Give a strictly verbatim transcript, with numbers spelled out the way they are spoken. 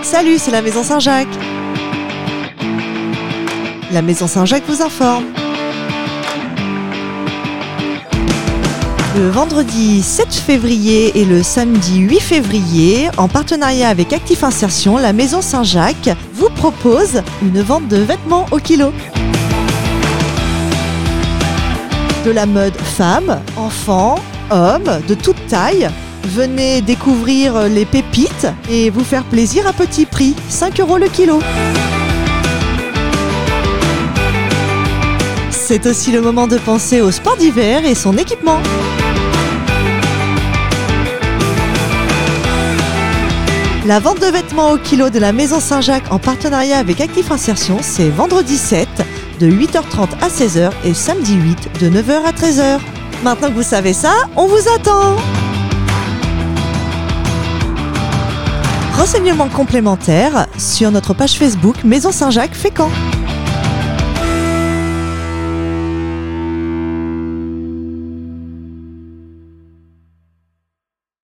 Salut, c'est la Maison Saint-Jacques. La Maison Saint-Jacques vous informe. Le vendredi sept février et le samedi huit février, en partenariat avec Actif Insertion, la Maison Saint-Jacques vous propose une vente de vêtements au kilo. De la mode femmes, enfants, hommes, de toute taille. Venez découvrir les pépites et vous faire plaisir à petit prix, cinq euros le kilo. C'est aussi le moment de penser au sport d'hiver et son équipement. La vente de vêtements au kilo de la Maison Saint-Jacques en partenariat avec Actif Insertion, c'est vendredi sept de huit heures trente à seize heures et samedi huit de neuf heures à treize heures. Maintenant que vous savez ça, on vous attend! Renseignements complémentaires sur notre page Facebook Maison Saint-Jacques Fécamp.